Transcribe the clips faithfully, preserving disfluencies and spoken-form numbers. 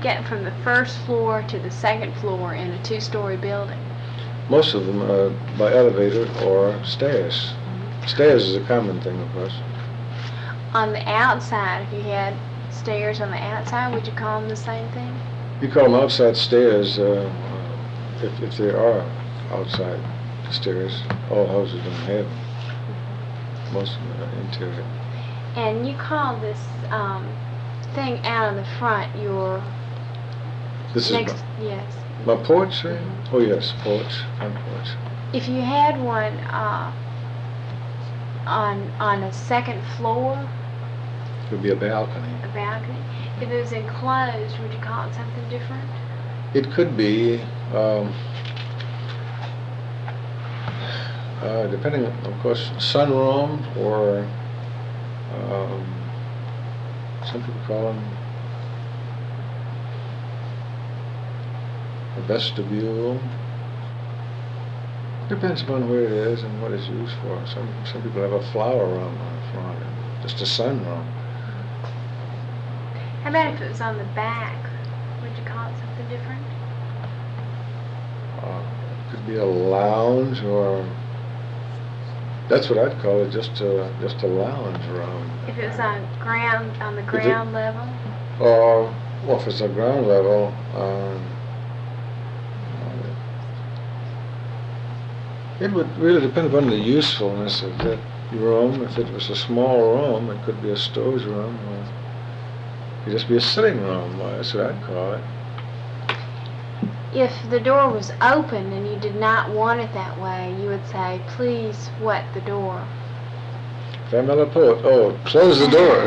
get from the first floor to the second floor in a two-story building? Most of them are by elevator or stairs. Mm-hmm. Stairs is a common thing, of course. On the outside, if you had stairs on the outside, would you call them the same thing? You call them outside stairs uh, if, if there are outside stairs. All houses don't have them. Mm-hmm. Most of them are interior. And you call this um, thing out in the front your this next, is my, yes. my porch, right? Mm-hmm. Oh yes, porch, front porch. If you had one uh, on on a second floor, it would be a balcony. A balcony. If it was enclosed, would you call it something different? It could be, um, uh, depending, of course, sunroom or um, some people call them a vestibule. Depends upon where it is and what it's used for. Some some people have a flower room on the front, and just a sunroom. How about if it was on the back? Would you call it something different? Uh, it could be a lounge, or that's what I'd call it, just a just a lounge room. If it was on ground on the ground it, level. Or uh, well, if it's on ground level, um, it would really depend upon the usefulness of that room. If it was a small room, it could be a storage room, or it could just be a sitting room. That's what I'd call it. If the door was open and you did not want it that way, you would say, please wet the door. If I'm a poet, oh, close the door.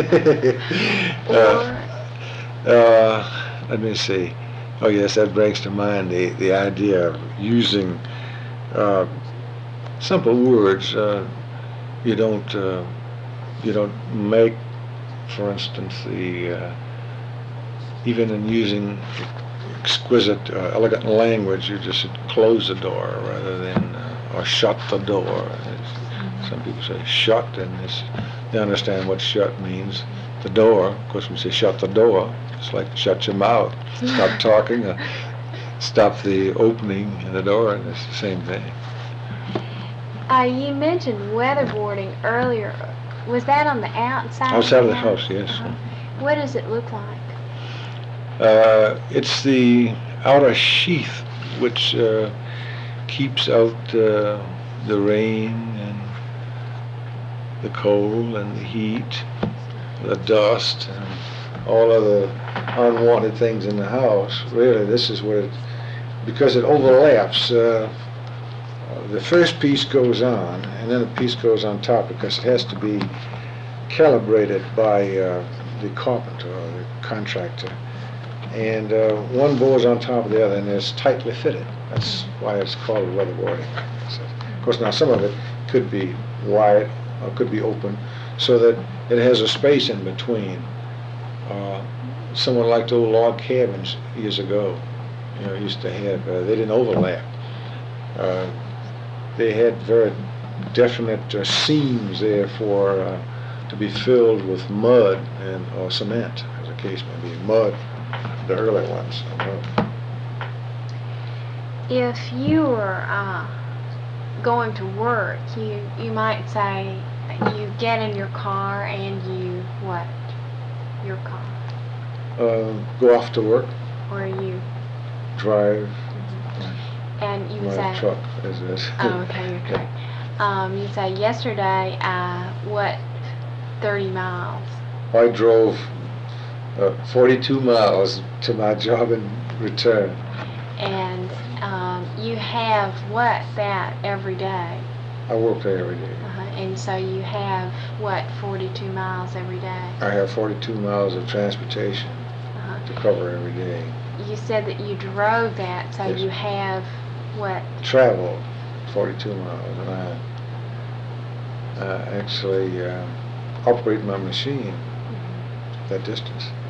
uh, uh, let me see. Oh yes, that brings to mind the, the idea of using uh, simple words. Uh, you don't uh, you don't make, for instance, the uh, even in using exquisite, uh, elegant language, you just close the door rather than uh, or shut the door. It's, some people say shut, and it's, they understand what shut means. The door, of course, when we say shut the door, it's like shut your mouth, stop talking, uh, stop the opening in the door, and it's the same thing. Uh, you mentioned weatherboarding earlier. Was that on the outside? Outside of the house, yes. Uh-huh. What does it look like? Uh, it's the outer sheath which uh, keeps out uh, the rain and the cold and the heat, the dust, and all of the unwanted things in the house. Really, this is what it, because it overlaps. Uh, the first piece goes on, and then a piece goes on top, because it has to be calibrated by uh, the carpenter or the contractor. And uh, one board's on top of the other, and it's tightly fitted. That's why it's called weatherboarding. Of course, now some of it could be wide or could be open, so that it has a space in between. Uh, someone liked old log cabins years ago. You know, used to have. Uh, they didn't overlap. Uh, they had very definite uh, seams there for uh, to be filled with mud and or cement, as the case may be. Mud. The early ones. If you were uh, going to work, you you might say you get in your car and you what? Your car. Uh, go off to work. Or you drive. Mm-hmm. And you my say truck is it? Oh, okay, your truck. Um, you say yesterday I what thirty miles. I drove Uh, forty-two miles to my job and return. And um, you have what, that every day? I work there every day. Uh-huh. And so you have what, forty-two miles every day? I have forty-two miles of transportation uh-huh. to cover every day. You said that you drove that, so yes. you have what? Traveled forty-two miles, and I uh, actually uh, operate my machine mm-hmm. that distance.